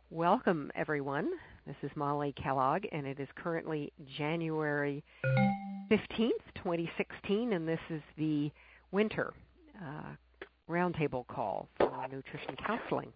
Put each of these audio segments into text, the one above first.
Welcome, everyone. This is Molly Kellogg, and it is currently January 15th, 2016, and this is the winter roundtable call for nutrition counseling.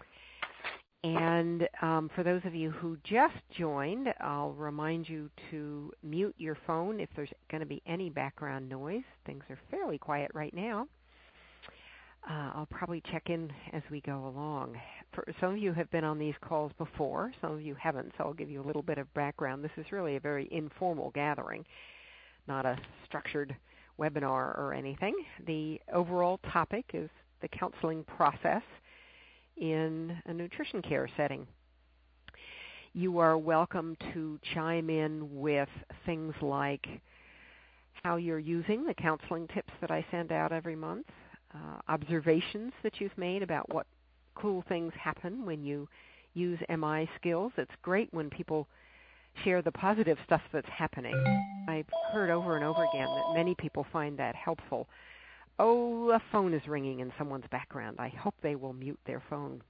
And for those of you who just joined, I'll remind you to mute your phone if there's going to be any background noise. Things are fairly quiet right now. I'll probably check in as we go along. Some of you have been on these calls before. Some of you haven't, so I'll give you a little bit of background. This is really a very informal gathering, not a structured webinar or anything. The overall topic is the counseling process in a nutrition care setting. You are welcome to chime in with things like how you're using the counseling tips that I send out every month, observations that you've made about what cool things happen when you use MI skills. It's great when people share the positive stuff that's happening. I've heard over and over again that many people find that helpful. Oh, a phone is ringing in someone's background. I hope they will mute their phone.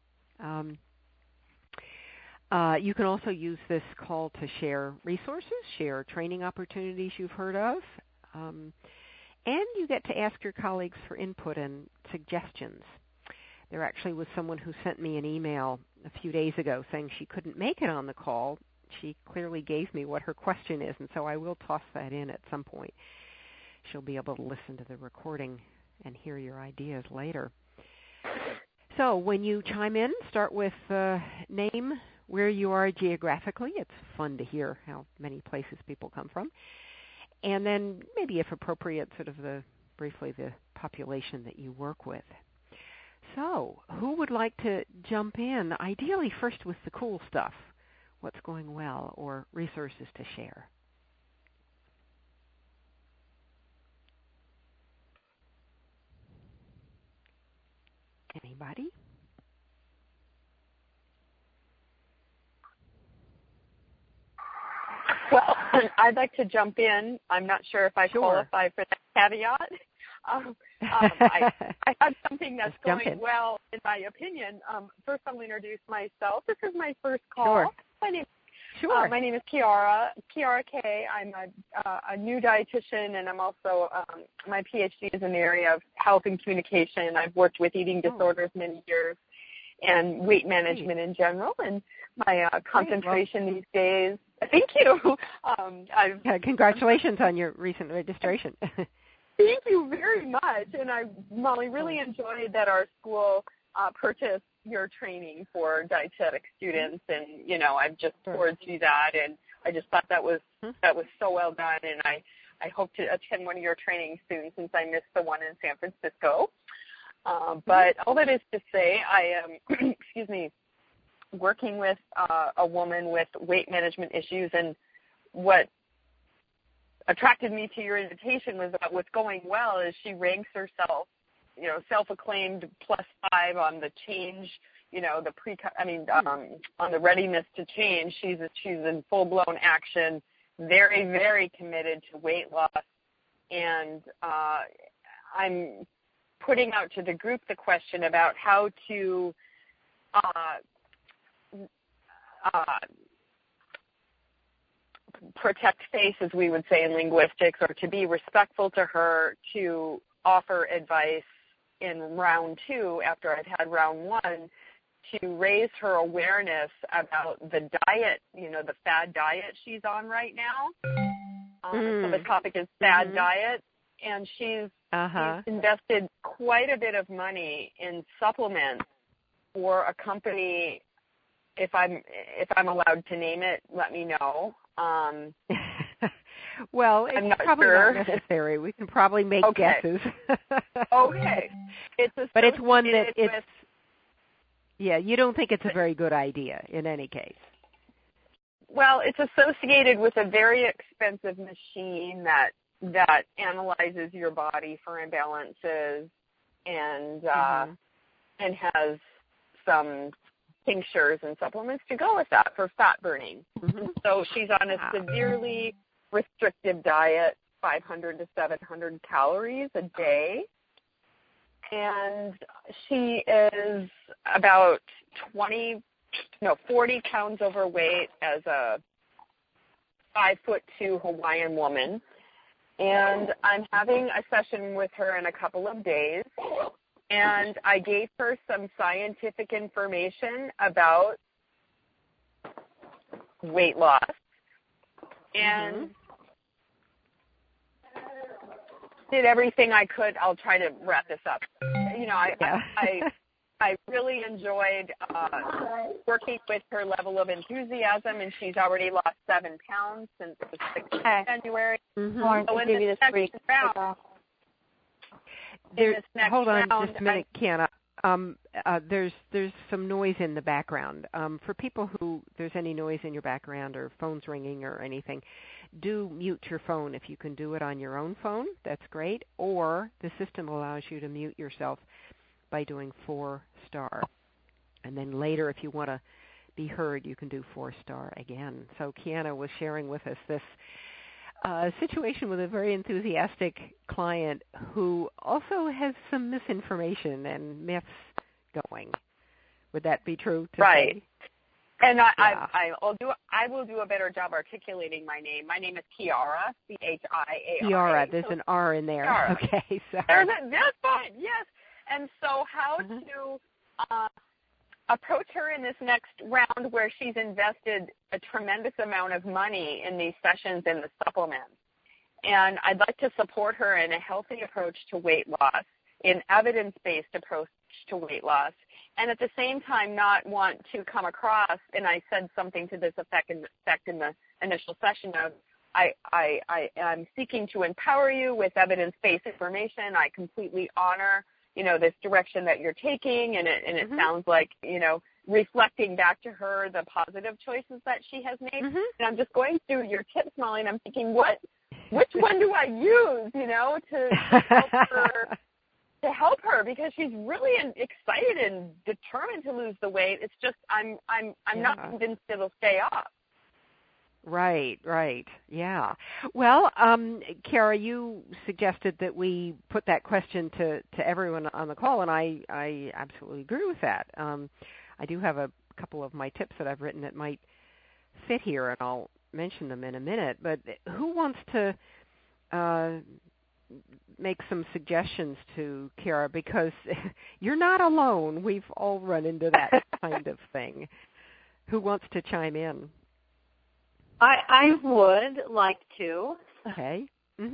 You can also use this call to share resources, share training opportunities you've heard of, and you get to ask your colleagues for input and suggestions. There actually was someone who sent me an email a few days ago saying she couldn't make it on the call. She clearly gave me what her question is, and so I will toss that in at some point. She'll be able to listen to the recording and hear your ideas later. So when you chime in, start with name, where you are geographically. It's fun to hear how many places people come from. And then maybe, if appropriate, sort of briefly the population that you work with. So who would like to jump in, ideally first with the cool stuff, what's going well, or resources to share? Anybody? Well, I'd like to jump in. I'm not sure if I qualify for that caveat. I have something that's going well, in my opinion. First, I'm going to introduce myself. This is my first call. Sure. My name is Kiara Kay. I'm a new dietitian, and I'm also, my PhD is in the area of health and communication. I've worked with eating disorders many years and weight management in general, and my concentration these days. Thank you. Congratulations on your recent registration. Thank you very much. And Molly, really enjoyed that our school purchased your training for dietetic students, and I've just poured through that, and I just thought that was so well done, and I hope to attend one of your trainings soon, since I missed the one in San Francisco. But all that is to say, I am working with a woman with weight management issues, and what attracted me to your invitation was that what's going well is she ranks herself, self-acclaimed +5 on the change, on the readiness to change. She's in full-blown action, very, very committed to weight loss, and I'm putting out to the group the question about how to protect face, as we would say in linguistics, or to be respectful to her, to offer advice in round 2 after I've had round 1, to raise her awareness about the diet, the fad diet she's on right now. So the topic is fad diet, and she's invested quite a bit of money in supplements for a company. If I'm allowed to name it, let me know. Well, it's probably not necessary. We can probably make guesses. Okay. But it's one that you don't think it's a very good idea in any case. Well, it's associated with a very expensive machine that analyzes your body for imbalances and has some tinctures and supplements to go with that for fat burning. So she's on a severely restrictive diet, 500 to 700 calories a day. And she is about 20 40 pounds overweight as a 5'2" Hawaiian woman. And I'm having a session with her in a couple of days. And I gave her some scientific information about weight loss. And did everything I could. I'll try to wrap this up. I really enjoyed working with her level of enthusiasm, and she's already lost 7 pounds since the 6th of January. So in this next round, hold on just a minute, Kiana. There's some noise in the background. For people who there's any noise in your background or phones ringing or anything, do mute your phone. If you can do it on your own phone, that's great. Or the system allows you to mute yourself by doing 4-star. And then later, if you want to be heard, you can do 4-star again. So Kiana was sharing with us this situation with a very enthusiastic client who also has some misinformation and myths going. Would that be true to say? And I will do a better job articulating my name. My name is Kiara, Chiara. Kiara, there's an R in there. Kiara. Okay, sorry. That's fine, yes. And so how to approach her in this next round where she's invested a tremendous amount of money in these sessions and the supplements. And I'd like to support her in a healthy approach to weight loss, an evidence-based approach to weight loss, and at the same time not want to come across, and I said something to this effect in the initial session of, I'm seeking to empower you with evidence-based information. I completely honor this direction that you're taking, and it sounds like, reflecting back to her the positive choices that she has made. And I'm just going through your tips, Molly, and I'm thinking, which one do I use, to help her, because she's really excited and determined to lose the weight. It's just I'm not convinced it'll stay off. Right. Yeah. Well, Kiara, you suggested that we put that question to everyone on the call, and I absolutely agree with that. I do have a couple of my tips that I've written that might fit here, and I'll mention them in a minute. But who wants to make some suggestions to Kiara? Because you're not alone. We've all run into that kind of thing. Who wants to chime in? I would like to. Okay.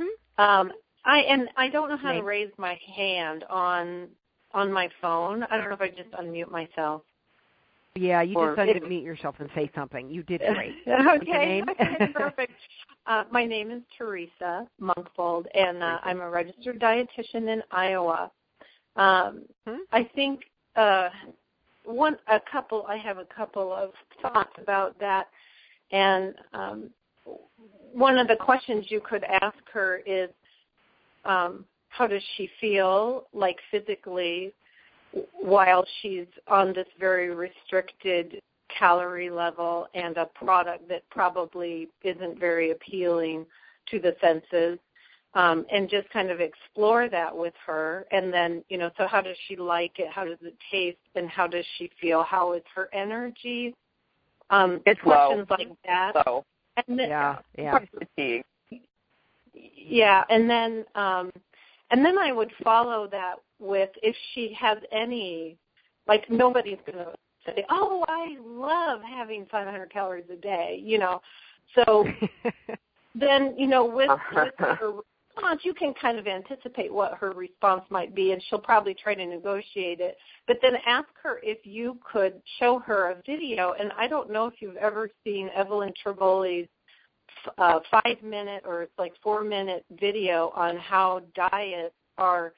I don't know how to raise my hand on my phone. I don't know if I just unmute myself. Yeah, you just unmute yourself and say something. You did great. Okay, perfect. My name is Teresa Monkfold, and I'm a registered dietitian in Iowa. I think I have a couple of thoughts about that. And one of the questions you could ask her is, how does she feel, like physically, while she's on this very restricted calorie level and a product that probably isn't very appealing to the senses, and just kind of explore that with her. And then, so how does she like it? How does it taste? And how does she feel? How is her energy? It's questions low. Like that. Low. And then, fatigue. Yeah, and then I would follow that with, if she has any, like, nobody's going to say, oh, I love having 500 calories a day, So then, with her response, you can kind of anticipate what her response might be, and she'll probably try to negotiate it. But then ask her if you could show her a video. And I don't know if you've ever seen Evelyn Triboli's 5-minute or it's like 4-minute video on how diets are,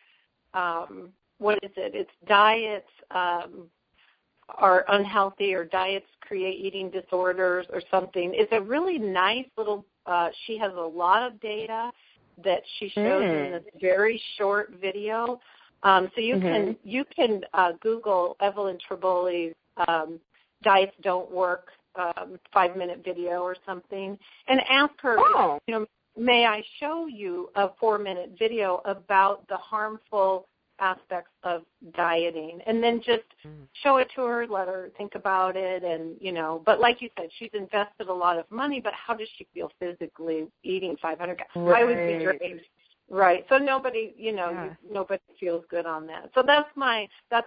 It's diets are unhealthy, or diets create eating disorders or something. It's a really nice little, she has a lot of data that she shows in this very short video. So you can Google Evelyn Triboli's Diets Don't Work 5-minute video or something, and ask her, may I show you a 4-minute video about the harmful aspects of dieting, and then just show it to her, let her think about it, and, but like you said, she's invested a lot of money, but how does she feel physically eating 500 calories? Right. I would be drained. Right. So nobody, nobody feels good on that. So that's my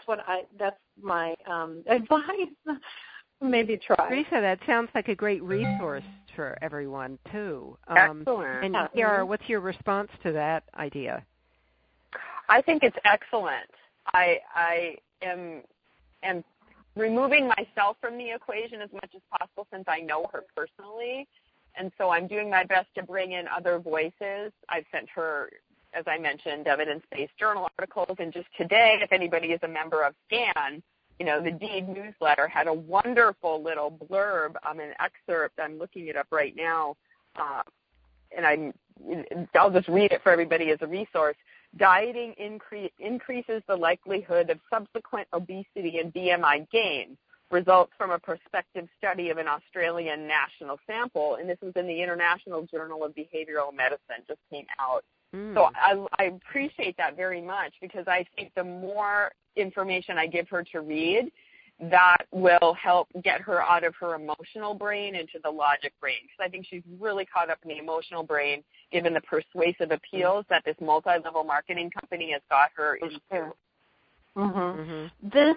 advice. Maybe try. Teresa, that sounds like a great resource for everyone too. Excellent. And Kiara, what's your response to that idea? I think it's excellent. I am removing myself from the equation as much as possible since I know her personally. And so I'm doing my best to bring in other voices. I've sent her, as I mentioned, evidence-based journal articles. And just today, if anybody is a member of SCAN, the DEED newsletter had a wonderful little blurb, an excerpt. I'm looking it up right now, and I'll just read it for everybody as a resource. Dieting increases the likelihood of subsequent obesity and BMI gain. Results from a prospective study of an Australian national sample, and this was in the International Journal of Behavioral Medicine, just came out. So I appreciate that very much, because I think the more information I give her to read, that will help get her out of her emotional brain into the logic brain, because I think she's really caught up in the emotional brain given the persuasive appeals that this multi-level marketing company has got her into. This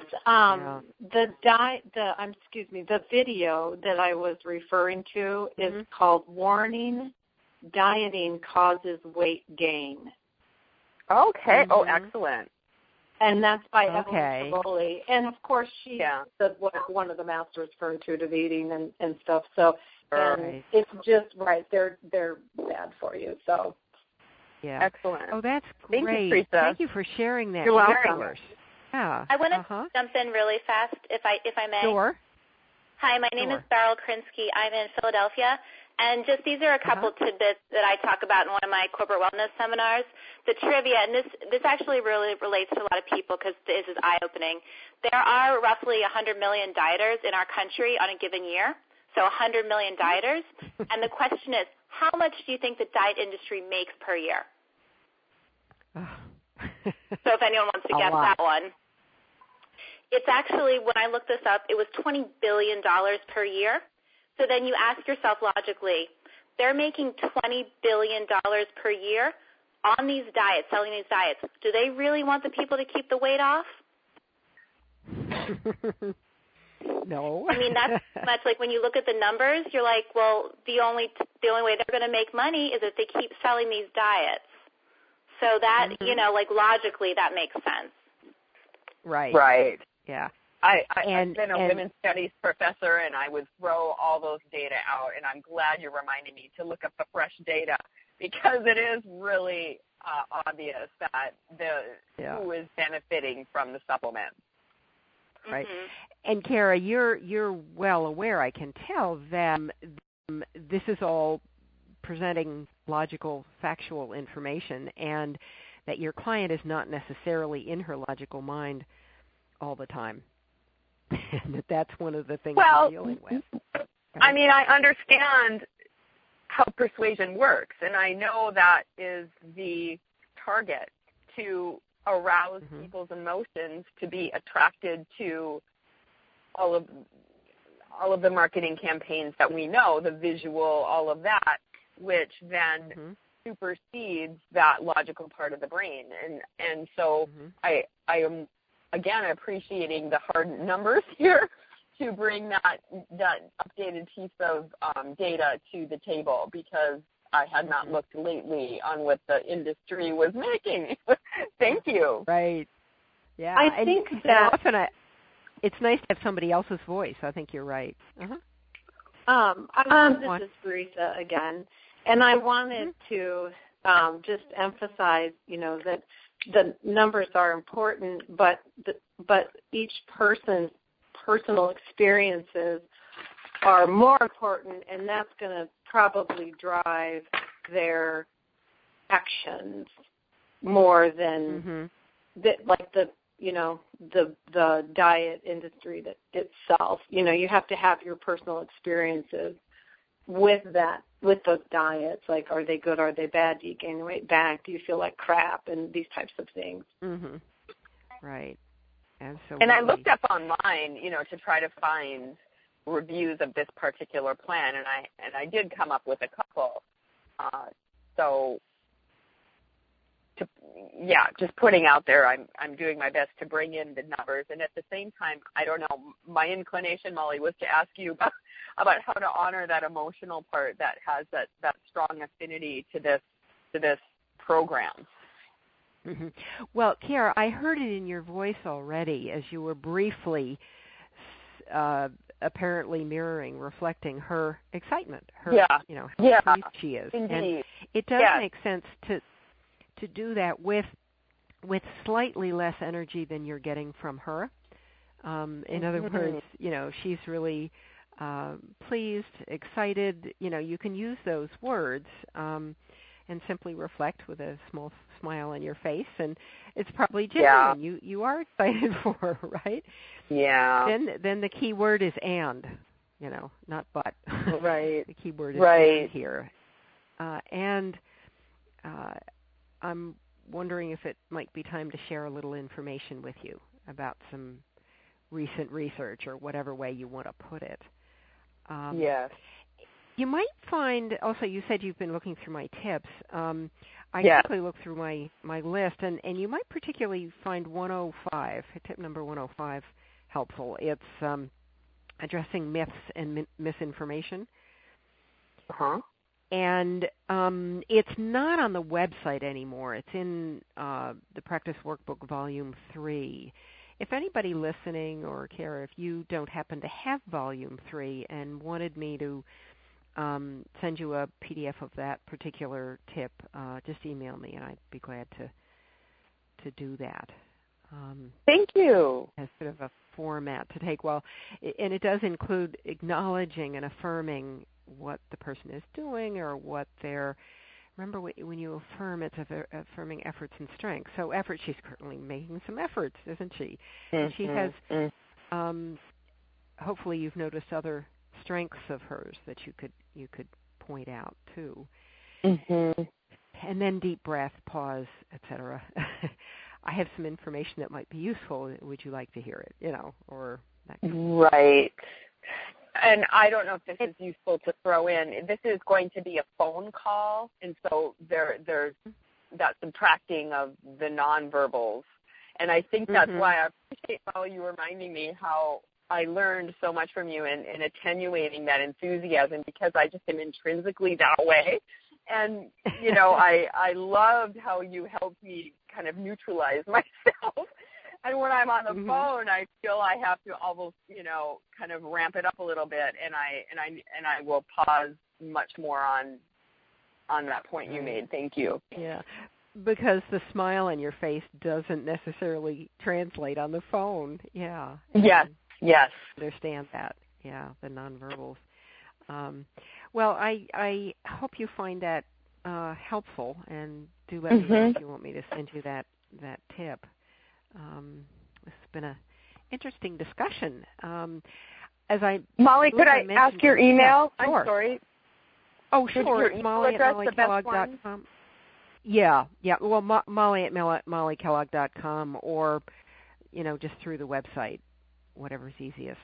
the video that I was referring to is called "Warning: Dieting Causes Weight Gain." Okay. Oh, excellent. And that's by Evelyn Tribole. And of course, she one of the masters for intuitive eating and stuff. So, and it's just they're bad for you. So, yeah, excellent. Oh, that's great. Thank you, Teresa. Thank you for sharing that. You're welcome. Yeah. I want to jump in really fast, if I may. Sure. Hi, my name is Beryl Krinsky. I'm in Philadelphia, and just these are a couple tidbits that I talk about in one of my corporate wellness seminars. The trivia, and this actually really relates to a lot of people because this is eye-opening. There are roughly 100 million dieters in our country on a given year, so 100 million dieters. And the question is, how much do you think the diet industry makes per year? So if anyone wants to guess that one. It's actually, when I looked this up, it was $20 billion per year. So then you ask yourself logically, they're making $20 billion per year on these diets, selling these diets. Do they really want the people to keep the weight off? No. I mean, that's much like when you look at the numbers, you're like, well, the only way they're going to make money is if they keep selling these diets. So that, like logically, that makes sense. Right. Yeah. I've been a women's studies professor, and I would throw all those data out, and I'm glad you're reminding me to look up the fresh data, because it is really obvious that who is benefiting from the supplements. Right. And Kara, you're well aware, I can tell, that this is all presenting logical, factual information, and that your client is not necessarily in her logical mind all the time. And that's one of the things we're dealing with. Right? I mean, I understand how persuasion works, and I know that is the target, to arouse people's emotions to be attracted to all of the marketing campaigns that we know, the visual, all of that, which then supersedes that logical part of the brain. And so I am, again, appreciating the hard numbers here to bring that updated piece of data to the table, because I had not looked lately on what the industry was making. Thank you. Right. Yeah. I think that often it's nice to have somebody else's voice. I think you're right. This is Teresa again, and I wanted to just emphasize, that the numbers are important, but each person's personal experiences are more important, and that's going to probably drive their actions more than the diet industry itself. You have to have your personal experiences with those diets. Like, are they good? Are they bad? Do you gain weight back? Do you feel like crap? And these types of things. Right. Absolutely. And I looked up online, to try to find reviews of this particular plan, and I did come up with a couple. Just putting out there, I'm doing my best to bring in the numbers, and at the same time, I don't know, my inclination, Molly, was to ask you about how to honor that emotional part that has that strong affinity to this program. Mm-hmm. Well, Kara, I heard it in your voice already as you were briefly apparently reflecting her excitement, how pleased she is. Indeed. And it does make sense to do that with slightly less energy than you're getting from her. In other words, she's really pleased, excited. You can use those words and simply reflect with a small smile on your face, and it's probably genuine. Yeah. You are excited for her, right? Yeah. Then the key word is and, not but. Right. The key word is and here. And I'm wondering if it might be time to share a little information with you about some recent research or whatever way you want to put it. Yes. You might find, also you said you've been looking through my tips. I quickly looked through my list, and you might particularly find 105, tip number 105, helpful. It's addressing myths and misinformation. Uh-huh. And it's not on the website anymore. It's in the Practice Workbook Volume 3. If anybody listening, or Kara, if you don't happen to have Volume 3 and wanted me to send you a PDF of that particular tip, just email me, and I'd be glad to do that. Thank you. As sort of a format to take. Well, and it does include acknowledging and affirming what the person is doing or what they're. Remember, when you affirm, it's affirming efforts and strengths. So effort, she's currently making some efforts, isn't she? Mm-hmm. And she has. Hopefully, you've noticed other strengths of hers that you could point out too. Mm-hmm. And then deep breath, pause, etc. I have some information that might be useful. Would you like to hear it? Or that kind of right. And I don't know if this is useful to throw in. This is going to be a phone call, and so there's that subtracting of the nonverbals. And I think that's why I appreciate how you reminding me how I learned so much from you in attenuating that enthusiasm, because I just am intrinsically that way. And, I loved how you helped me kind of neutralize myself. And when I'm on the phone, I feel I have to almost, kind of ramp it up a little bit, and I will pause much more on that point you made. Thank you. Yeah, because the smile on your face doesn't necessarily translate on the phone. Yeah. Yes. Yes. Understand that. Yeah, the nonverbals. Well, I hope you find that helpful, and do let me know if you want me to send you that tip. This has been an interesting discussion. Molly, could I ask your email? Yeah, sure. I'm sorry. Oh, sure. It's Molly at mollykellogg.com. Yeah. Well, Molly at mollykellogg.com, or just through the website, whatever's easiest.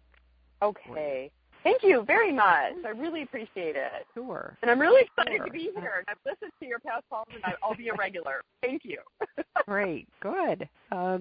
Okay. Thank you very much. I really appreciate it. Sure. And I'm really excited to be here. I've listened to your past calls, and I'll be a regular. Thank you. Great. Good.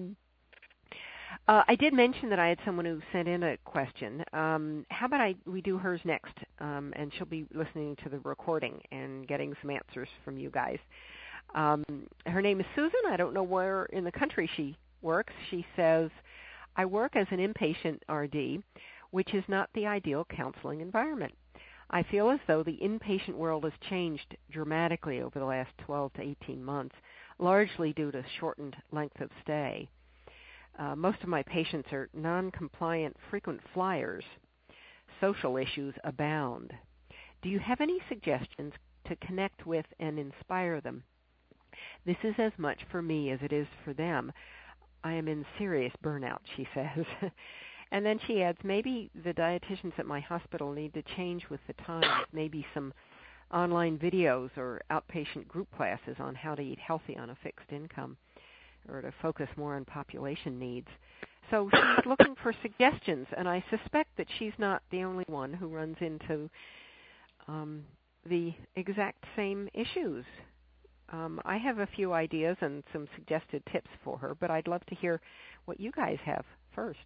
I did mention that I had someone who sent in a question. How about we do hers next, and she'll be listening to the recording and getting some answers from you guys. Her name is Susan. I don't know where in the country she works. She says, I work as an inpatient RD, which is not the ideal counseling environment. I feel as though the inpatient world has changed dramatically over the last 12 to 18 months, largely due to shortened length of stay. Most of my patients are non-compliant frequent flyers. Social issues abound. Do you have any suggestions to connect with and inspire them? This is as much for me as it is for them. I am in serious burnout, she says. And then she adds, maybe the dietitians at my hospital need to change with the times, maybe some online videos or outpatient group classes on how to eat healthy on a fixed income. or to focus more on population needs. So she's looking for suggestions, and I suspect that she's not the only one who runs into the exact same issues. I have a few ideas and some suggested tips for her, but I'd love to hear what you guys have first.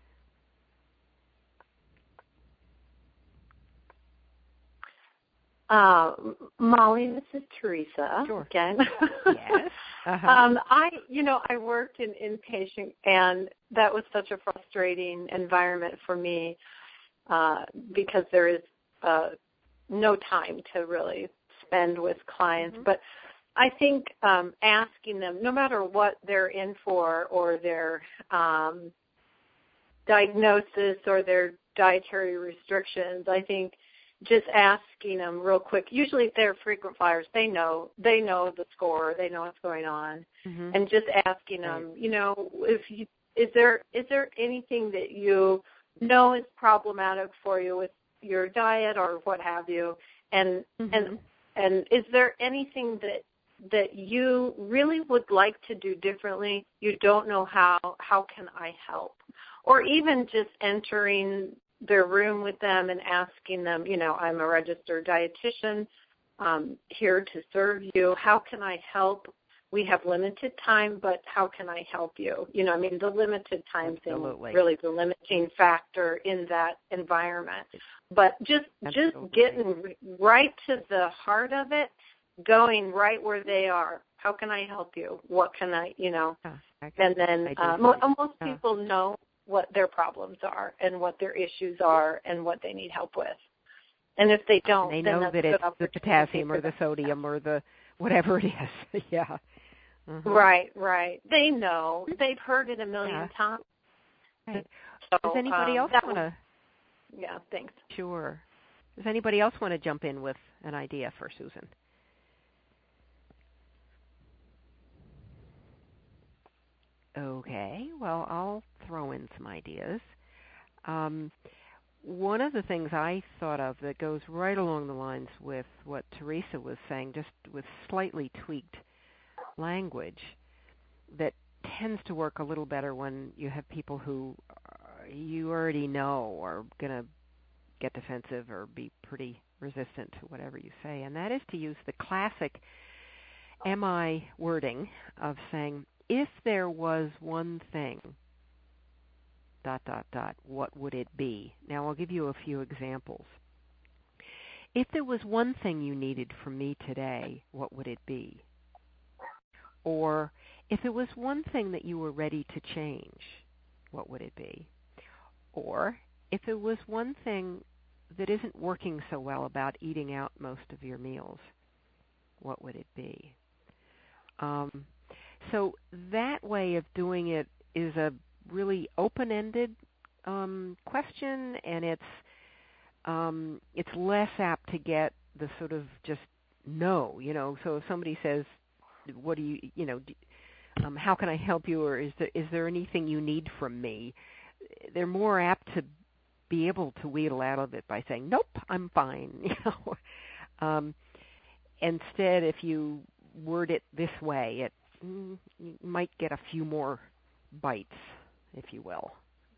Molly, this is Teresa again. Yes. Uh-huh. I worked in inpatient, and that was such a frustrating environment for me because there is no time to really spend with clients. But I think asking them, no matter what they're in for or their diagnosis or their dietary restrictions, I think just asking them real quick. Usually if they're frequent flyers, they know the score, they know what's going on, and just asking them, is there anything that you know is problematic for you with your diet or what have you, and is there anything that you really would like to do differently? You don't know how can I help? Or even just entering their room with them and asking them, I'm a registered dietitian, here to serve you. How can I help? We have limited time, but how can I help you? The limited time thing is really the limiting factor in that environment. But just getting right to the heart of it, going right where they are. How can I help you? What can I, and then most people know what their problems are and what their issues are and what they need help with. And if they don't, they know that it's the potassium or the sodium or the whatever it is. Yeah. Right. They know. They've heard it a million times. Right. So, does anybody else want to? Yeah, thanks. Sure. Does anybody else want to jump in with an idea for Susan? Okay, well, I'll throw in some ideas. One of the things I thought of that goes right along the lines with what Teresa was saying, just with slightly tweaked language, that tends to work a little better when you have people who you already know are going to get defensive or be pretty resistant to whatever you say, and that is to use the classic MI wording of saying, if there was one thing, ... what would it be? Now, I'll give you a few examples. If there was one thing you needed from me today, what would it be? Or, if there was one thing that you were ready to change, what would it be? Or, if there was one thing that isn't working so well about eating out most of your meals, what would it be? So that way of doing it is a really open-ended question, and it's less apt to get the sort of just no, So if somebody says, "What do you, how can I help you?" or "Is there anything you need from me?" They're more apt to be able to wheedle out of it by saying, "Nope, I'm fine." Instead, if you word it this way, you might get a few more bites, if you will.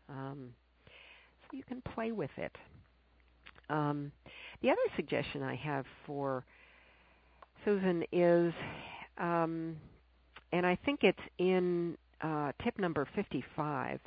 So you can play with it. The other suggestion I have for Susan is, and I think it's in tip number 55,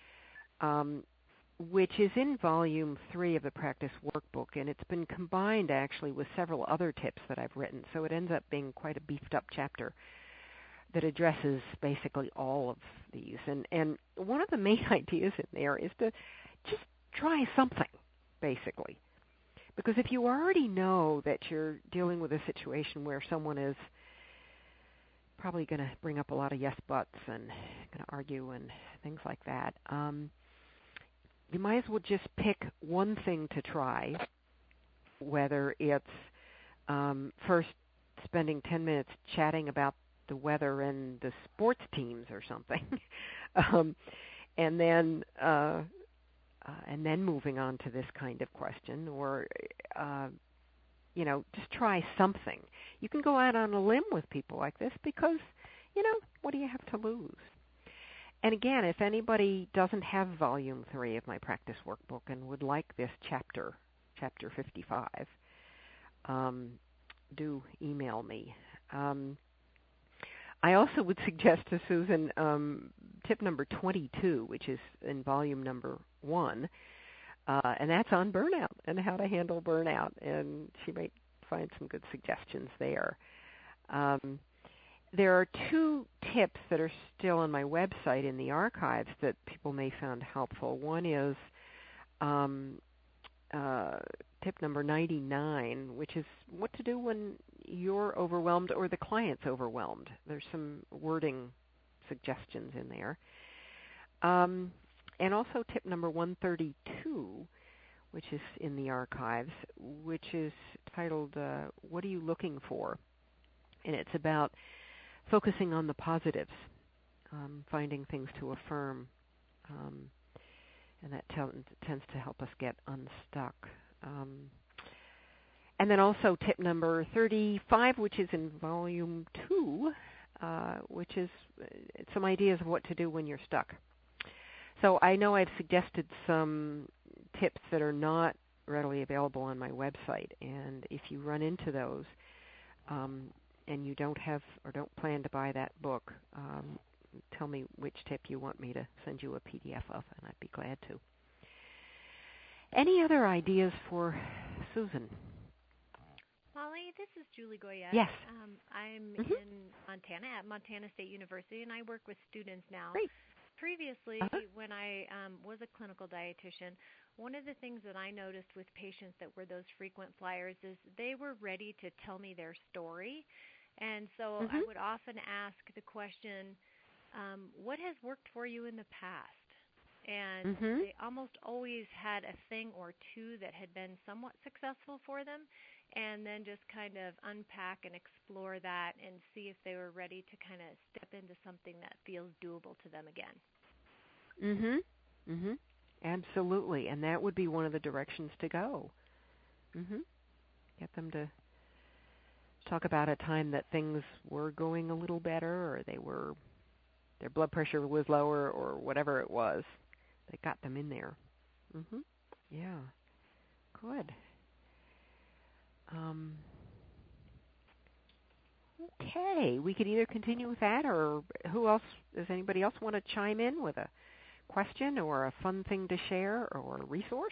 which is in volume 3 of the Practice Workbook, and it's been combined actually with several other tips that I've written, so it ends up being quite a beefed up chapter that addresses basically all of these. And one of the main ideas in there is to just try something, basically. Because if you already know that you're dealing with a situation where someone is probably going to bring up a lot of yes buts and going to argue and things like that, you might as well just pick one thing to try, whether it's first spending 10 minutes chatting about the weather and the sports teams or something, and then moving on to this kind of question, or just try something. You can go out on a limb with people like this because what do you have to lose? And again, if anybody doesn't have Volume 3 of my practice workbook and would like this chapter 55, do email me. I also would suggest to Susan tip number 22, which is in volume number 1, and that's on burnout and how to handle burnout, and she might find some good suggestions there. There are 2 tips that are still on my website in the archives that people may find helpful. One is tip number 99, which is what to do when you're overwhelmed or the client's overwhelmed. There's some wording suggestions in there. And also tip number 132, which is in the archives, which is titled, What Are You Looking For? And it's about focusing on the positives, finding things to affirm, and that tends to help us get unstuck. And then also tip number 35, which is in volume 2, which is some ideas of what to do when you're stuck. So I know I've suggested some tips that are not readily available on my website, and if you run into those and you don't have or don't plan to buy that book, tell me which tip you want me to send you a PDF of, and I'd be glad to. Any other ideas for Susan? Molly, this is Julie Goyette. Yes. I'm in Montana at Montana State University, and I work with students now. Great. Previously, when I was a clinical dietitian, one of the things that I noticed with patients that were those frequent flyers is they were ready to tell me their story. And so I would often ask the question, what has worked for you in the past? And they almost always had a thing or two that had been somewhat successful for them, and then just kind of unpack and explore that and see if they were ready to kind of step into something that feels doable to them again. Absolutely, and that would be one of the directions to go. Get them to talk about a time that things were going a little better, or their blood pressure was lower, or whatever it was that got them in there. Yeah, good. Okay, we could either continue with that, or does anybody else want to chime in with a question or a fun thing to share or a resource?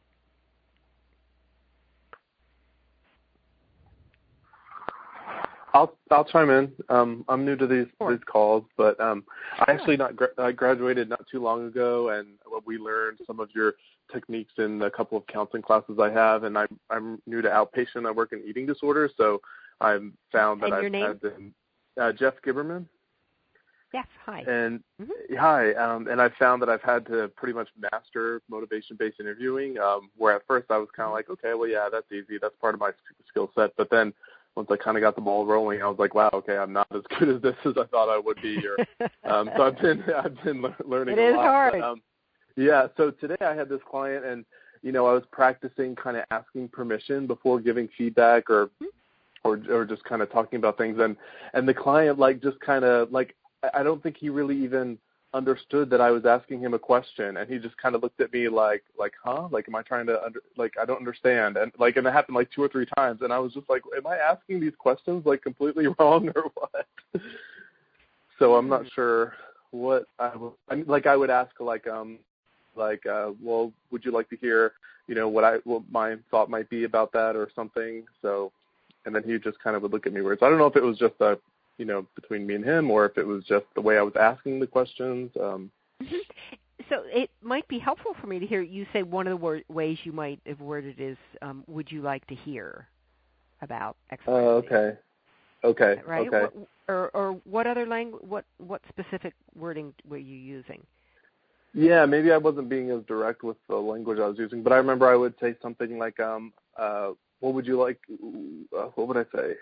I'll chime in. I'm new to these calls, but I actually I graduated not too long ago, and we learned some of your techniques in a couple of counseling classes I have, and I'm new to outpatient. I work in eating disorders, so I've found that I've had Jeff Giberman. Yes, hi. And hi, and I found that I've had to pretty much master motivation-based interviewing, where at first I was kind of like, okay, well, yeah, that's easy. That's part of my skill set. But then once I kind of got the ball rolling, I was like, wow, okay, I'm not as good at this as I thought I would be. So I've been learning a lot. It is hard. But, yeah, so today I had this client, and, I was practicing kind of asking permission before giving feedback or just kind of talking about things. And the client, just kind of, I don't think he really even understood that I was asking him a question, and he just kind of looked at me like, huh? Am I trying to, I don't understand. And, and it happened 2 or 3 times, and I was just like, am I asking these questions, completely wrong or what? So I'm not sure what I would ask, well, would you like to hear, what my thought might be about that or something? So, and then he just kind of would look at me weird. So I don't know if it was just between me and him, or if it was just the way I was asking the questions. So it might be helpful for me to hear you say one of the ways you might have worded is, would you like to hear about X? Okay. Right? Okay. Or what other what specific wording were you using? Yeah, maybe I wasn't being as direct with the language I was using, but I remember I would say something like, what would you like, what would I say?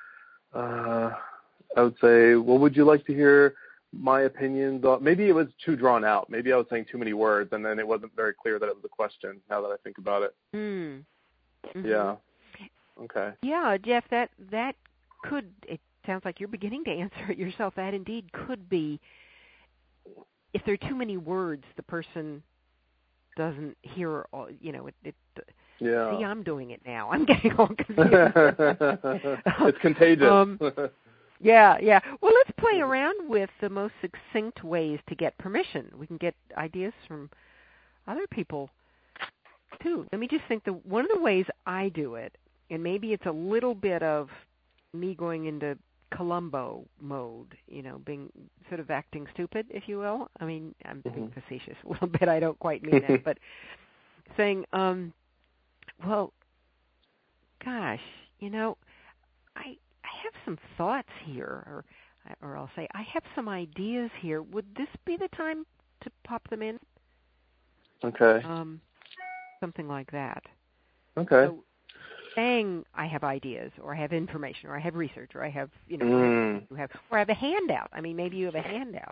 I would say, well, would you like to hear my opinions? Maybe it was too drawn out. Maybe I was saying too many words, and then it wasn't very clear that it was a question, now that I think about it. Yeah. Okay. Yeah, Jeff, that could sounds like you're beginning to answer it yourself. That indeed could be, if there are too many words, the person doesn't hear all, Yeah. See, I'm doing it now. I'm getting all confused. It's contagious. Yeah. Well, let's play around with the most succinct ways to get permission. We can get ideas from other people, too. Let me just think. One of the ways I do it, and maybe it's a little bit of me going into Columbo mode, being sort of acting stupid, if you will. I mean, I'm being facetious a little bit. I don't quite mean that. But saying, well, gosh, I have some thoughts here, or I'll say, I have some ideas here. Would this be the time to pop them in? Okay. Something like that. Okay. So saying I have ideas, or I have information, or I have research, or I have, or I have a handout. I mean, maybe you have a handout.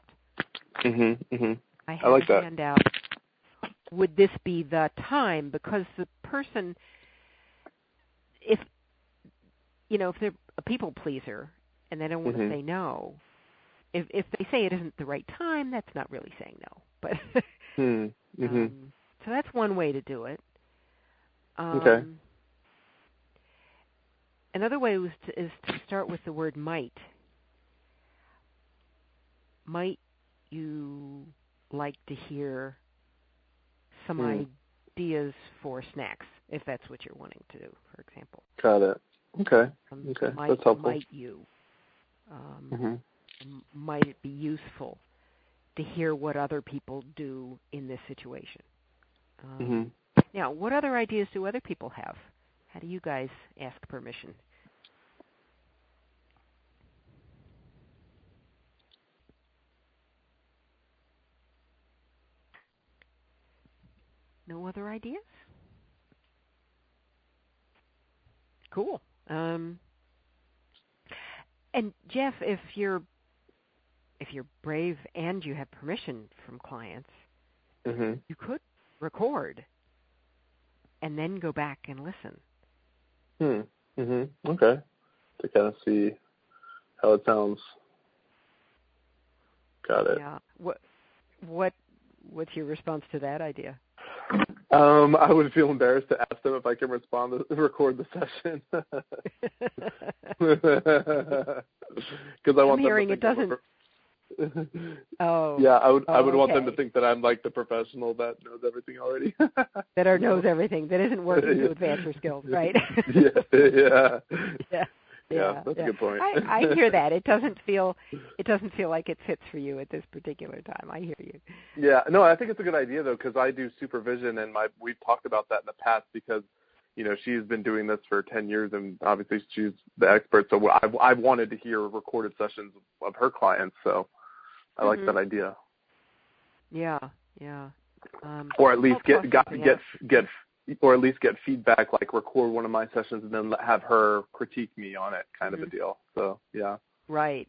I have like a handout. Would this be the time? Because the person, if they're a people pleaser and they don't want to say no, if they say it isn't the right time, that's not really saying no. But so that's one way to do it. Okay. Another way is to start with the word might. Might you like to hear some ideas for snacks, if that's what you're wanting to do, for example? Got it. Okay. That's helpful. Might you? Might it be useful to hear what other people do in this situation? Now, what other ideas do other people have? How do you guys ask permission? No other ideas? Cool. And Jeff, if you're brave and you have permission from clients, you could record and then go back and listen. Okay. To kind of see how it sounds. Got it. Yeah. What's your response to that idea? I would feel embarrassed to ask them if I can record the session. Because I want hearing them to think it doesn't. Oh. Yeah, I would want them to think that I'm like the professional that knows everything already. That knows everything. That isn't working to advance your skills, right? Yeah, that's a good point. I hear that. It doesn't feel like it fits for you at this particular time. I hear you. Yeah, no, I think it's a good idea though, because I do supervision, and we've talked about that in the past because she's been doing this for 10 years, and obviously she's the expert. So I've wanted to hear recorded sessions of her clients. So I like that idea. Yeah. Or at least get feedback, like record one of my sessions and then have her critique me on it, kind of a deal. So yeah. Right.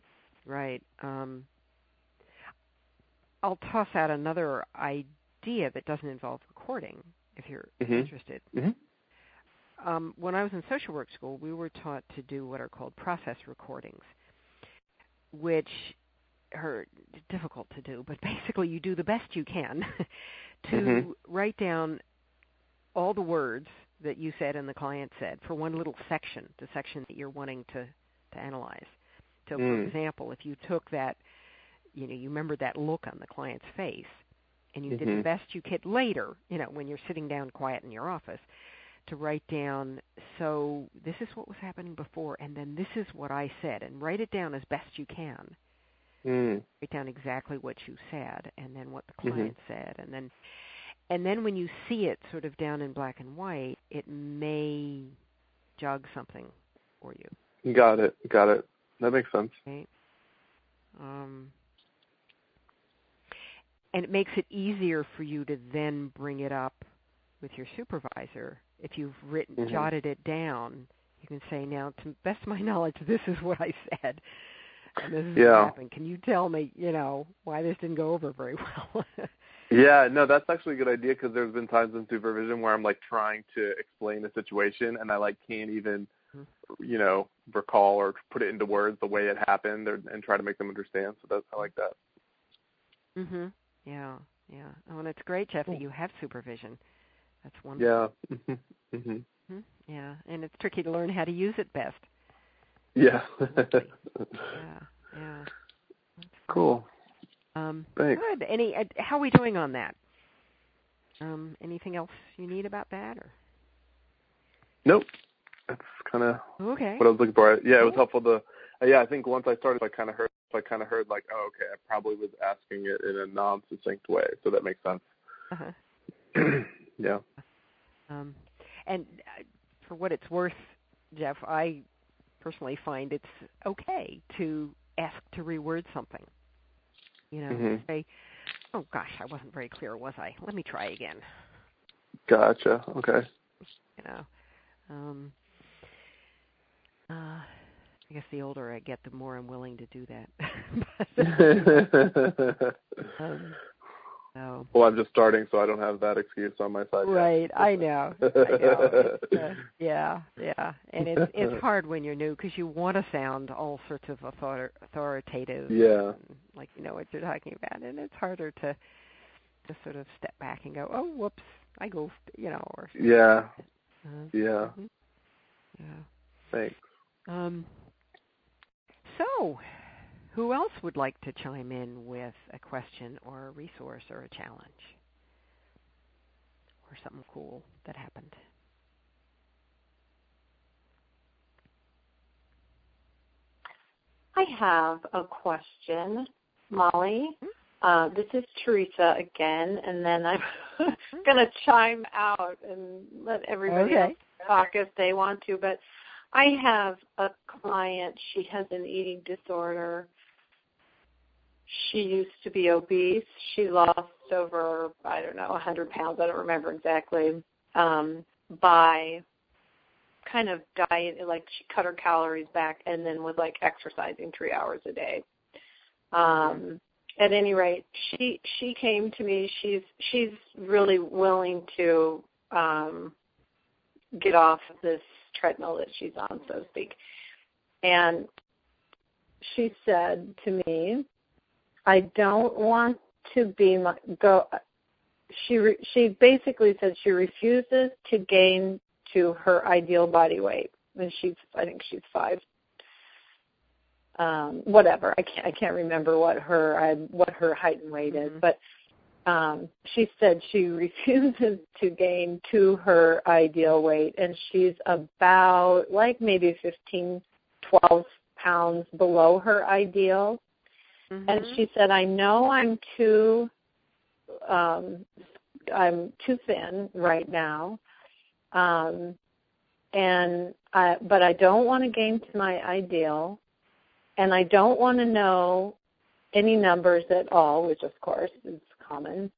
I'll toss out another idea that doesn't involve recording, if you're interested. When I was in social work school, we were taught to do what are called process recordings, which are difficult to do, but basically you do the best you can to write down all the words that you said and the client said for one little section, the section that you're wanting to analyze. So, for example, if you took that, you remembered that look on the client's face, and you did the best you could later, when you're sitting down quiet in your office, to write down, so this is what was happening before, and then this is what I said, and write it down as best you can. Write down exactly what you said, and then what the client said, and then when you see it sort of down in black and white, it may jog something for you. Got it. That makes sense. Right. And it makes it easier for you to then bring it up with your supervisor. If you've jotted it down, you can say, now, to the best of my knowledge, this is what I said, and this is what happened. Can you tell me, why this didn't go over very well? Yeah, no, that's actually a good idea, because there's been times in supervision where I'm like trying to explain a situation and I like can't even recall or put it into words the way it happened, and try to make them understand. So I like that. Mhm. Yeah. Oh, and it's great, Jeff, that you have supervision. That's wonderful. Yeah. Mhm. Yeah, and it's tricky to learn how to use it best. Yeah. Yeah. Cool. Thanks. Good. How are we doing on that? Anything else you need about that, or? Nope. That's kind of what I was looking for. Yeah, it was helpful to. I think once I started, I kind of heard like, oh, okay, I probably was asking it in a non-succinct way, so that makes sense. Yeah. And for what it's worth, Jeff, I personally find it's okay to ask to reword something. Say, oh gosh, I wasn't very clear, was I? Let me try again. Gotcha. Okay. I guess the older I get, the more I'm willing to do that. Well, I'm just starting, so I don't have that excuse on my side. Right, yet. I know. Yeah, and it's hard when you're new because you want to sound all sorts of authoritative. Yeah. And like you know what you're talking about, and it's harder to sort of step back and go, oh, whoops, I go, or. Yeah. Yeah. Thanks. So, who else would like to chime in with a question or a resource or a challenge or something cool that happened? I have a question, Molly. This is Teresa again, and then I'm going to chime out and let everybody else talk if they want to. But I have a client. She has an eating disorder. She used to be obese. She lost over, 100 pounds. I don't remember exactly, by kind of diet, like she cut her calories back and then was like exercising 3 hours a day. At any rate, she came to me. She's really willing to get off this treadmill that she's on, so to speak. And she said to me, I don't want to be She basically said she refuses to gain to her ideal body weight, and I think she's 5. Whatever, I can't remember what her height and weight is, but she said she refuses to gain to her ideal weight, and she's about like maybe 12 pounds below her ideal. And she said, I know I'm too thin right now, but I don't want to gain to my ideal, and I don't want to know any numbers at all, which of course is common.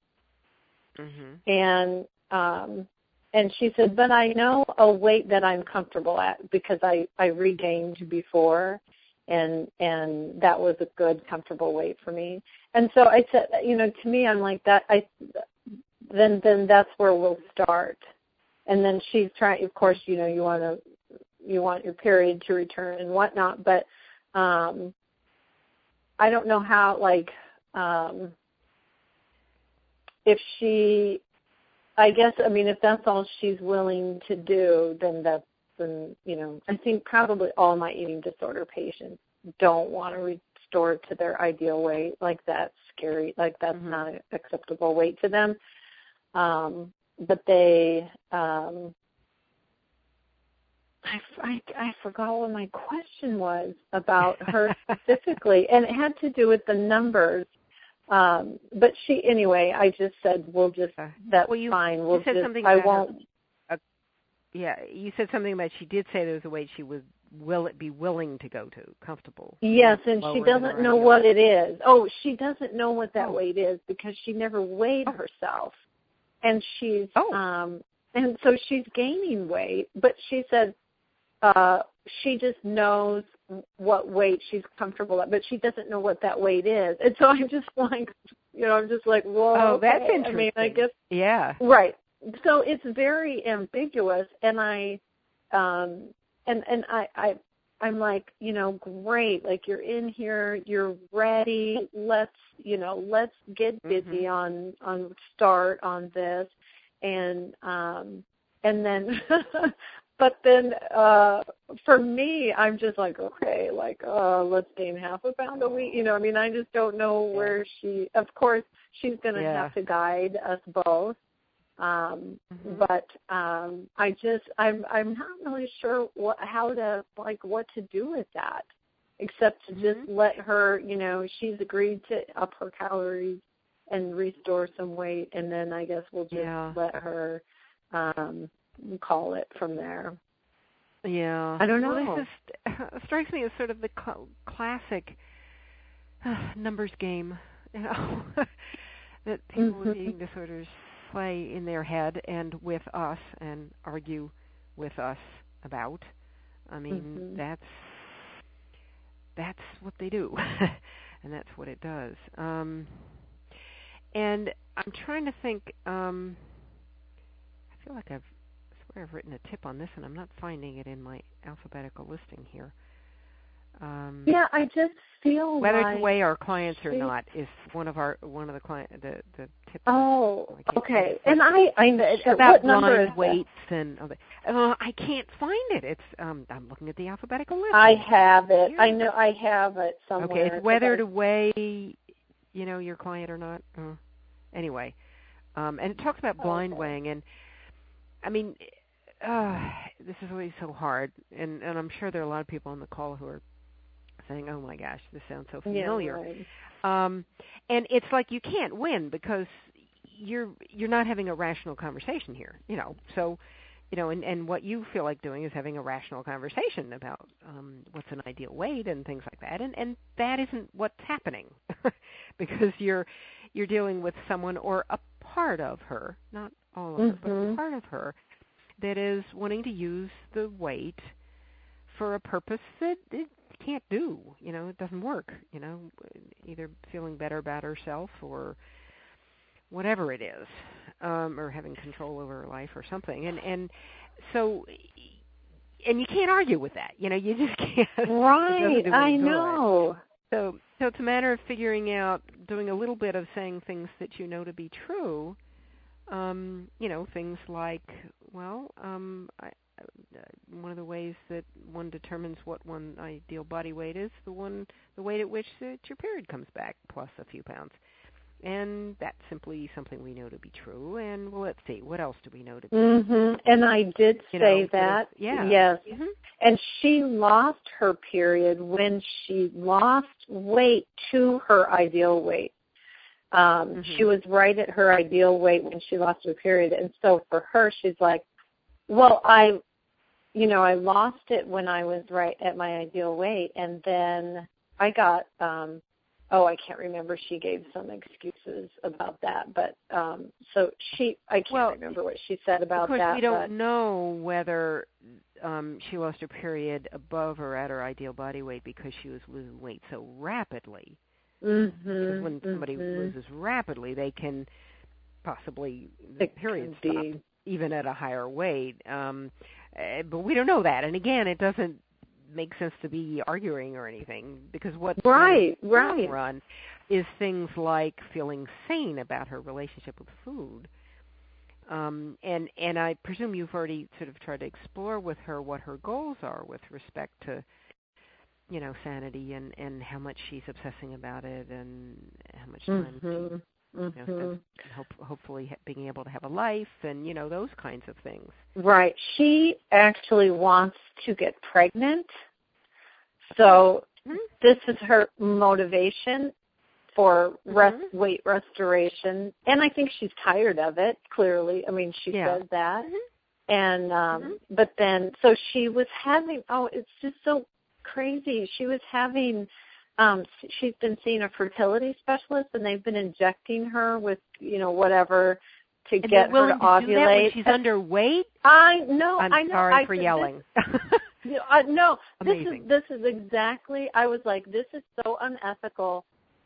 And she said, but I know a weight that I'm comfortable at because I regained before. And that was a good, comfortable weight for me. And so I said, to me, I'm like that. Then that's where we'll start. And then she's trying. Of course, you want your period to return and whatnot. But I don't know how. If she, I guess, if that's all she's willing to do, then that's. And, I think probably all my eating disorder patients don't want to restore to their ideal weight. Like that's scary. Like that's not an acceptable weight to them. But they, I forgot what my question was about her specifically, and it had to do with the numbers. But anyway, I just said, that's fine. You said something about I won't. Yeah, you said something about she did say there was a weight she would be willing to go to, comfortable. Yes, and she doesn't know what it is. Oh, she doesn't know what that weight is because she never weighed herself. And she's and so she's gaining weight, but she said she just knows what weight she's comfortable at, but she doesn't know what that weight is. And so I'm just like, whoa. Oh, that's interesting. I guess. Yeah. Right. So it's very ambiguous, and I'm like, great, like you're in here, you're ready, let's get busy on start on this. And then, but then for me, I'm just like, okay, like, let's gain half a pound a week. I just don't know where of course, she's going to have to guide us both. But I'm not really sure what to do with that, except to just let her, she's agreed to up her calories and restore some weight, and then I guess we'll just let her call it from there. Yeah. I don't know. Well, this just strikes me as sort of the classic numbers game, that people with eating disorders play in their head and with us and argue with us about. I mean, that's what they do, and that's what it does. And I'm trying to think. I feel like I swear I've written a tip on this, and I'm not finding it in my alphabetical listing here. I just feel whether like to weigh our clients or not is one of the tips. Oh, okay. And I about what number is weights and I can't find it. It's I'm looking at the alphabetical list. I have it. I know I have it somewhere. Okay, it's whether to weigh, your client or not. Anyway, and it talks about blind weighing, and I mean, this is always so hard, and I'm sure there are a lot of people on the call who are saying, "Oh my gosh, this sounds so familiar." Yeah, right. And it's like you can't win because you're not having a rational conversation here, So, and what you feel like doing is having a rational conversation about what's an ideal weight and things like that, and that isn't what's happening because you're dealing with someone or a part of her, not all of her, but a part of her that is wanting to use the weight for a purpose that it can't do. It doesn't work. Either feeling better about herself or whatever it is, or having control over her life or something. And so, and you can't argue with that. You just can't. Right. I know. So it's a matter of figuring out, doing a little bit of saying things that you know to be true. Things like, one of the ways that one determines what one ideal body weight is, the weight at which your period comes back plus a few pounds. And that's simply something we know to be true. And let's see, what else do we know to be true? And I did say that. Yes. And she lost her period when she lost weight to her ideal weight. She was right at her ideal weight when she lost her period. And so for her, she's like, well, I lost it when I was right at my ideal weight. And then I got, I can't remember. She gave some excuses about that. But so I can't remember what she said about that. Of course, we don't know whether she lost her period above or at her ideal body weight because she was losing weight so rapidly. Because when somebody loses rapidly, they can possibly, the period stop even at a higher weight. But we don't know that. And again, it doesn't make sense to be arguing or anything because what's run is things like feeling sane about her relationship with food. And I presume you've already sort of tried to explore with her what her goals are with respect to sanity and how much she's obsessing about it and how much time hopefully being able to have a life and, those kinds of things. Right. She actually wants to get pregnant. So this is her motivation for weight restoration. And I think she's tired of it, clearly. I mean, she says that. And but then, so she was having, it's just so crazy. She was having, she's been seeing a fertility specialist, and they've been injecting her with, whatever to get her to ovulate. Do that when she's underweight? I know. I'm sorry for yelling. No, amazing. This is exactly. I was like, this is so unethical,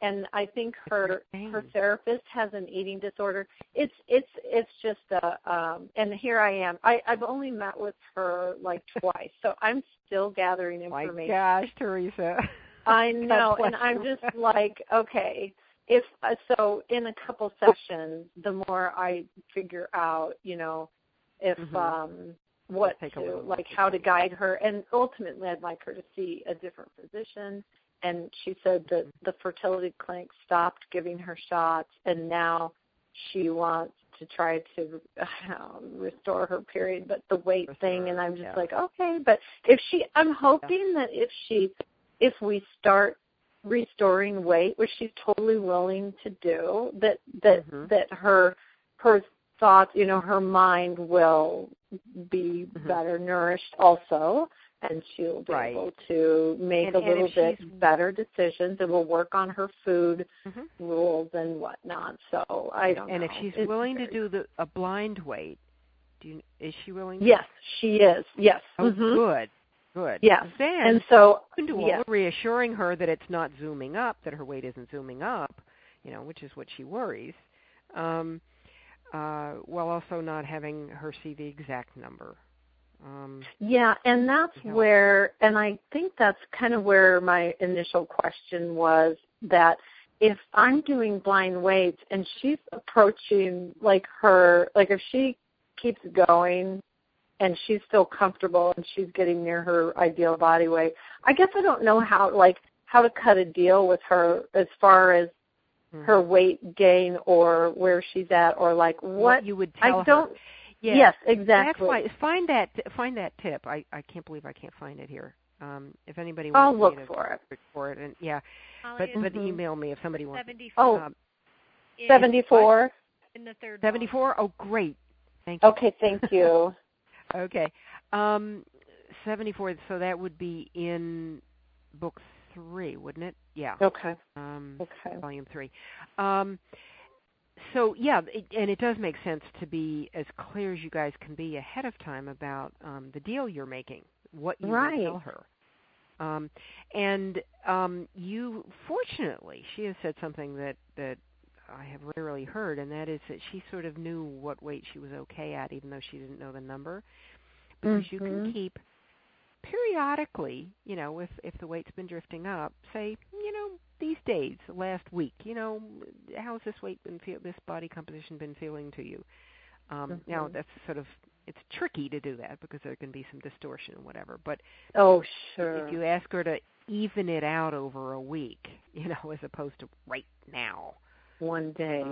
and I think her therapist has an eating disorder. It's just and here I am. I've only met with her like twice, so I'm still gathering information. My gosh, Teresa. I know, and I'm just like, okay, if so in a couple sessions, the more I figure out, if what to like, how to guide her, and ultimately I'd like her to see a different physician. And she said that the fertility clinic stopped giving her shots, and now she wants to try to restore her period, but the weight thing, and I'm just like, okay, but I'm hoping that if we start restoring weight, which she's totally willing to do, that her thoughts, her mind will be better nourished also, and she'll be able to make a little bit better decisions, and will work on her food rules and whatnot. So I don't know. And if she's willing to do a blind weight, is she willing to? Yes, she is. Yes. Oh, good. Yes. Then and so you can do all the reassuring her that it's not zooming up, that her weight isn't zooming up, which is what she worries, while also not having her see the exact number. And that's where, and I think that's kind of where my initial question was, that if I'm doing blind weights and she's approaching if she keeps going and she's still comfortable and she's getting near her ideal body weight, I guess I don't know how to cut a deal with her as far as her weight gain or where she's at, or what you would tell her. Yeah, yes, exactly. That's why find that tip. I can't believe I can't find it here. If anybody wants I'll look for it. And but email me if somebody wants. 74 in the third. 74. Oh, great. Thank you. Okay, thank you. Okay, 74. So that would be in book 3, wouldn't it? Yeah. Okay. Okay. Volume 3. So, and it does make sense to be as clear as you guys can be ahead of time about the deal you're making, what you will tell her. You, fortunately, she has said something that I have rarely heard, and that is that she sort of knew what weight she was okay at, even though she didn't know the number. Because you can keep periodically, if the weight's been drifting up, say, these days, last week, how's this weight this body composition been feeling to you? Now that's it's tricky to do that because there can be some distortion and whatever. But sure. If you ask her to even it out over a week, as opposed to right now, one day,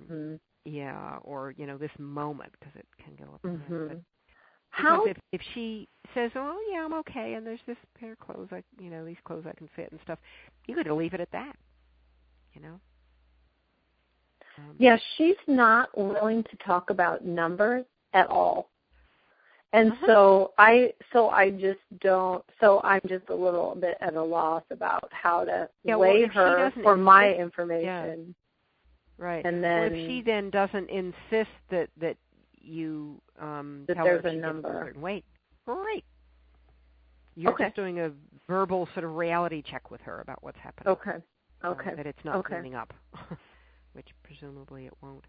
or this moment, because it can go up. Mm-hmm. How if she says, "Oh yeah, I'm okay," and there's this pair of clothes, these clothes I can fit and stuff, you got to leave it at that, she's not willing to talk about numbers at all, and so I just don't. So I'm just a little bit at a loss about how to weigh her for my information. Yeah. Right. And then if she then doesn't insist that you that tell there's her a number, a certain weight. Great. You're just doing a verbal sort of reality check with her about what's happening. Okay. That it's not zooming up, which presumably it won't.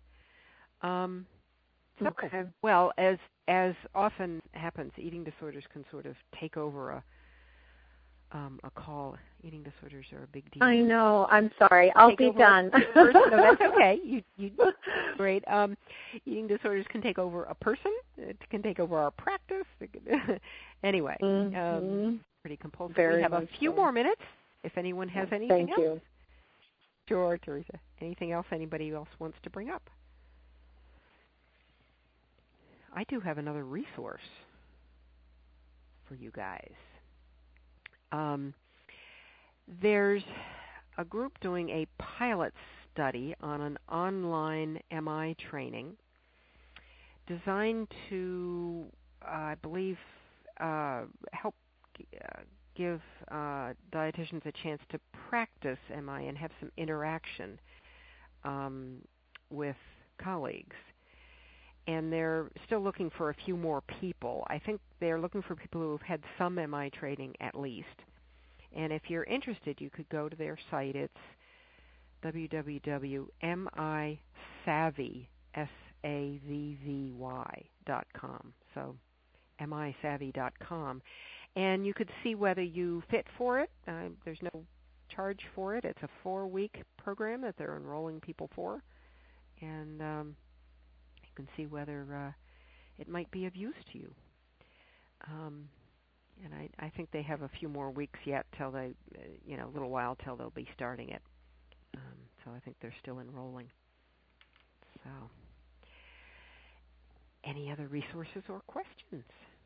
Well, as often happens, eating disorders can sort of take over a call. Eating disorders are a big deal. I know. I'm sorry. I'll be done. No, that's okay. You great. Eating disorders can take over a person. It can take over our practice. Anyway, pretty compulsive. We have a few more minutes. If anyone has anything else. Thank you. Sure, Teresa. Anything else anybody else wants to bring up? I do have another resource for you guys. There's a group doing a pilot study on an online MI training designed to, I believe, help give dietitians a chance to practice MI and have some interaction with colleagues. And they're still looking for a few more people. I think they're looking for people who have had some MI training at least. And if you're interested, you could go to their site. It's www.misavvy, SAVVY.com. So misavvy.com. And you could see whether you fit for it. There's no charge for it. It's a 4-week program that they're enrolling people for. And you can see whether it might be of use to you. And I think they have a few more weeks yet till they, a little while till they'll be starting it. So I think they're still enrolling. So, any other resources or questions?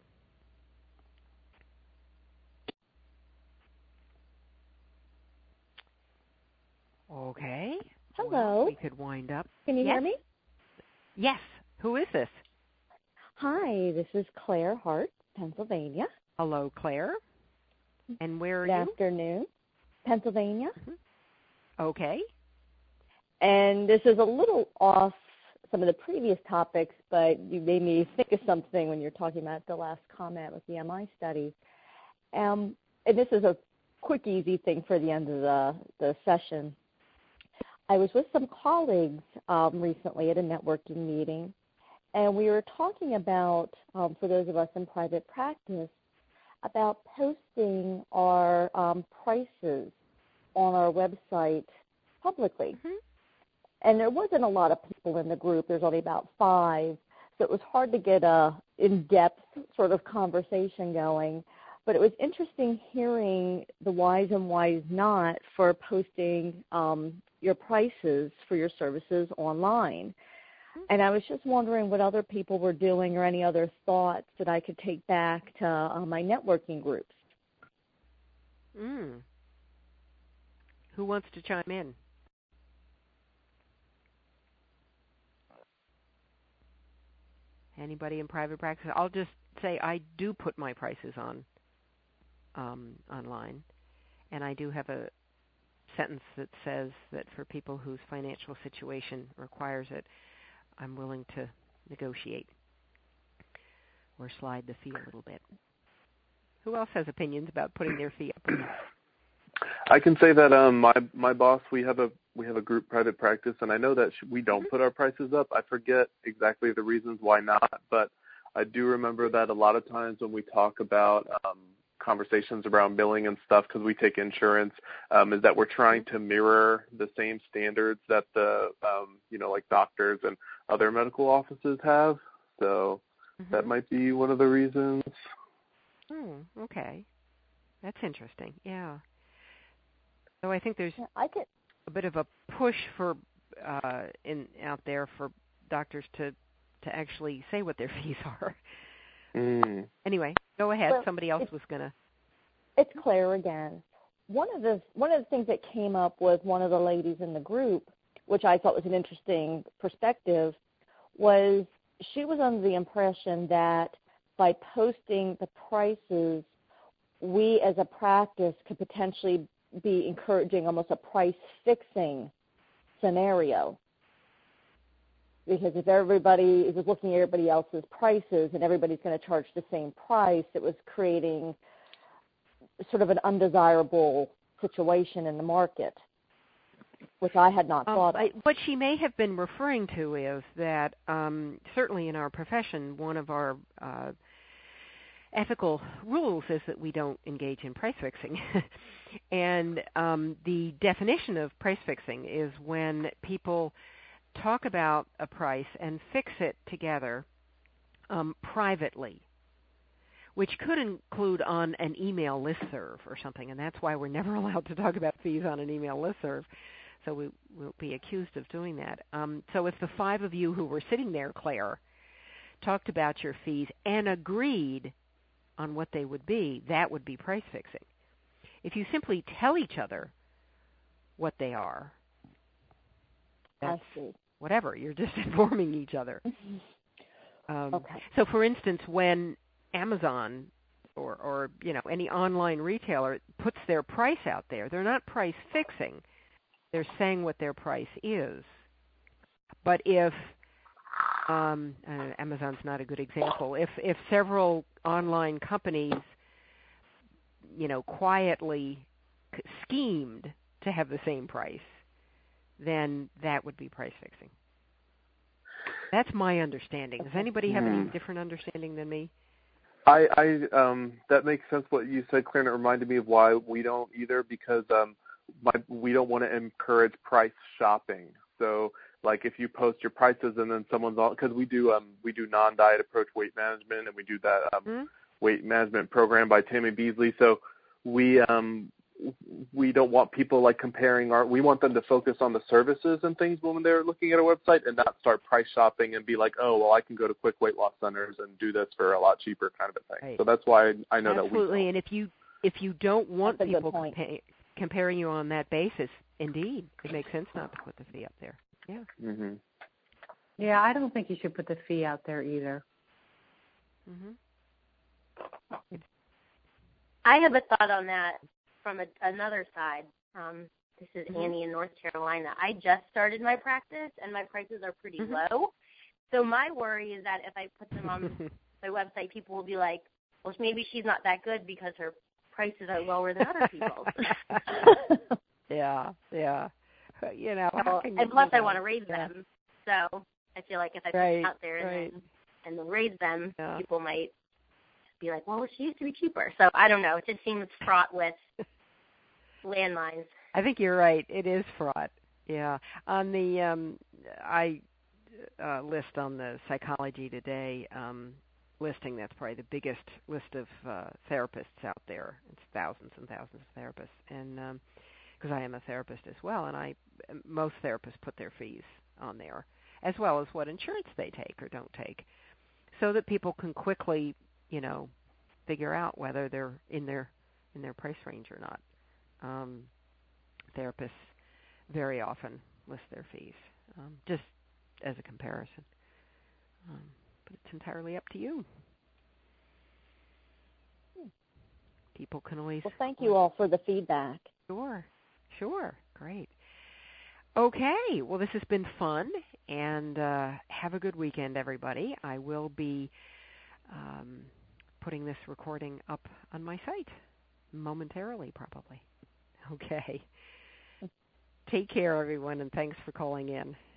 Okay. Hello. Well, we could wind up. Can you hear me? Yes. Who is this? Hi, this is Claire Hart, Pennsylvania. Hello, Claire. And where are Good you? afternoon. Pennsylvania. Mm-hmm. Okay. And this is a little off some of the previous topics, but you made me think of something when you're talking about the last comment with the MI study. And this is a quick, easy thing for the end of the session. I was with some colleagues recently at a networking meeting, and we were talking about, for those of us in private practice, about posting our prices on our website publicly. Mm-hmm. And there wasn't a lot of people in the group. There's only about 5, so it was hard to get a in-depth sort of conversation going. But it was interesting hearing the whys and whys not for posting your prices for your services online. And I was just wondering what other people were doing or any other thoughts that I could take back to my networking groups. Who wants to chime in? Anybody in private practice? I'll just say I do put my prices on online, and I do have a sentence that says that for people whose financial situation requires it, I'm willing to negotiate or slide the fee a little bit. Who else has opinions about putting their fee up? I can say that my boss, we have a group private practice, and I know that we don't put our prices up. I forget exactly the reasons why not, but I do remember that a lot of times when we talk about conversations around billing and stuff, because we take insurance, is that we're trying to mirror the same standards that the like doctors and other medical offices have. So that might be one of the reasons. Okay. That's interesting. Yeah. So I think there's a bit of a push for out there for doctors to actually say what their fees are. Anyway, go ahead. Well, somebody else was going to. It's Claire again. One of the things that came up with one of the ladies in the group, which I thought was an interesting perspective, was she was under the impression that by posting the prices, we as a practice could potentially be encouraging almost a price fixing scenario. Because if everybody was looking at everybody else's prices and everybody's going to charge the same price, it was creating sort of an undesirable situation in the market, which I had not thought of. What she may have been referring to is that certainly in our profession, one of our ethical rules is that we don't engage in price fixing. And the definition of price fixing is when people talk about a price and fix it together privately, which could include on an email listserv or something, and that's why we're never allowed to talk about fees on an email listserv, so we will be accused of doing that. So if the 5 of you who were sitting there, Claire, talked about your fees and agreed on what they would be, that would be price fixing. If you simply tell each other what they are, that's whatever. You're just informing each other. Okay. So, for instance, when Amazon or any online retailer puts their price out there, they're not price fixing. They're saying what their price is. But if Amazon's not a good example. If several online companies, quietly schemed to have the same price, then that would be price fixing. That's my understanding. Does anybody have any different understanding than me? That makes sense what you said, Claire, and it reminded me of why we don't either, because we don't want to encourage price shopping. So, like, if you post your prices and then someone's on, because we do non-diet approach weight management, and we do that weight management program by Tammy Beasley. So we don't want people like comparing we want them to focus on the services and things when they're looking at a website, and not start price shopping and be like, oh, well, I can go to quick weight loss centers and do this for a lot cheaper kind of a thing. Right. So that's why I know that we absolutely. And if you don't want people comparing you on that basis, indeed, it makes sense not to put the fee up there. Yeah. Mm-hmm. Yeah, I don't think you should put the fee out there either. Mm-hmm. I have a thought on that from another side. This is Annie in North Carolina. I just started my practice, and my prices are pretty low. So my worry is that if I put them on my website, people will be like, well, maybe she's not that good because her prices are lower than other people's. Yeah. You know, and plus I want to raise them. So I feel like if I put them out there and then raise them, people might be like, well, she used to be cheaper. So I don't know. It just seems fraught with landmines. I think you're right. It is fraught. Yeah. On the I list on the Psychology Today listing, that's probably the biggest list of therapists out there. It's thousands and thousands of therapists, and because I am a therapist as well, and most therapists put their fees on there, as well as what insurance they take or don't take, so that people can quickly, figure out whether they're in their price range or not. Therapists very often list their fees, just as a comparison. But it's entirely up to you. People can always... Well, thank you all for the feedback. Sure. Great. Okay. Well, this has been fun, and have a good weekend, everybody. I will be putting this recording up on my site momentarily, probably. Okay. Take care, everyone, and thanks for calling in.